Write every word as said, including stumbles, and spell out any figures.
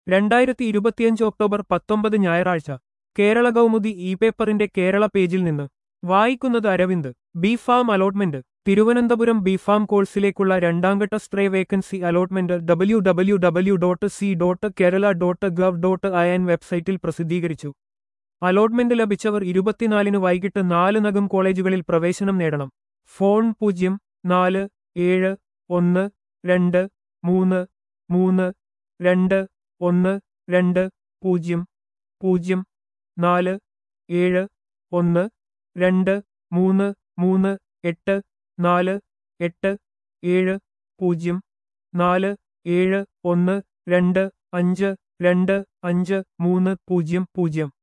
രണ്ടായിരത്തി ഇരുപത്തിയഞ്ച് ഒക്ടോബർ പത്തൊമ്പത് ഞായറാഴ്ച കേരള കൗമുദി ഇ പേപ്പറിന്റെ കേരള പേജിൽ നിന്ന് വായിക്കുന്നത് Aravind. B Pharm allotment. Thiruvananthapuram B Pharm കോഴ്സിലേക്കുള്ള രണ്ടാംഘട്ട stray vacancy allotment W W W dot C dot Kerala dot gov dot I N വെബ്സൈറ്റിൽ പ്രസിദ്ധീകരിച്ചു. അലോട്ട്മെന്റ് ലഭിച്ചവർ ഇരുപത്തിനാലിന് വൈകിട്ട് നാലിനകം കോളേജുകളിൽ പ്രവേശനം നേടണം. ഫോൺ പൂജ്യം നാല് ഏഴ് ഒന്ന് രണ്ട് മൂന്ന് മൂന്ന് രണ്ട് ഒന്ന് രണ്ട് പൂജ്യം പൂജ്യം നാല് ഏഴ് ഒന്ന് രണ്ട് മൂന്ന് മൂന്ന് എട്ട് നാല് എട്ട് ഏഴ് പൂജ്യം നാല് ഏഴ് ഒന്ന് രണ്ട് അഞ്ച് രണ്ട് അഞ്ച് മൂന്ന് പൂജ്യം പൂജ്യം